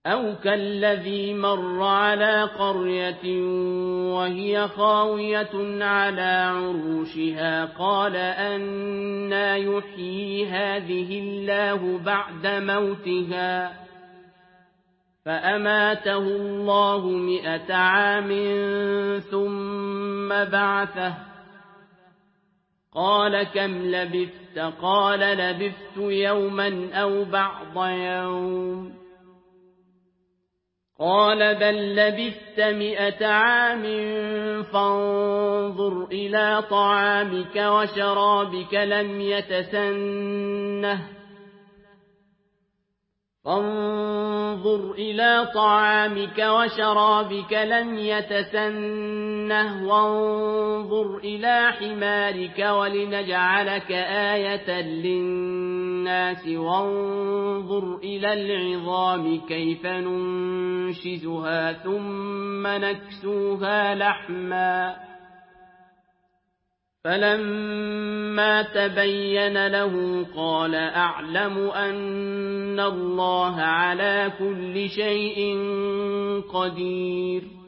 أَوْ كَالَّذِي مَرَّ عَلَىٰ قَرْيَةٍ وَهِيَ خَاوِيَةٌ عَلَىٰ عُرُوشِهَا قَالَ أَنَّىٰ يُحْيِي هَٰذِهِ اللَّهُ بَعْدَ مَوْتِهَا ۖ فَأَمَاتَهُ اللَّهُ 100 عَامٍ ثُمَّ بَعَثَهُ ۖ قَالَ كَمْ لَبِثْتَ ۖ قَالَ لَبِثْتُ يَوْمًا أَوْ بَعْضَ يَوْمٍ ۖ قَالَ بَل لَّبِثْتَ 100 عَامٍ فَانظُرْ إِلَىٰ طَعَامِكَ وَشَرَابِكَ لَمْ يَتَسَنَّهْ وَانظُرْ إِلَىٰ حِمَارِكَ وَلِنَجْعَلَكَ آيَةً لِّلنَّاسِ وَانظُرْ إِلَى الْعِظَامِ كَيْفَ نُنشِزُهَا ثُمَّ نَكْسُوهَا لَحْمًا ۚ فَلَمَّا تَبَيَّنَ لَهُ قَالَ أَعْلَمُ أَنَّ اللَّهَ عَلَىٰ كُلِّ شَيْءٍ قَدِيرٌ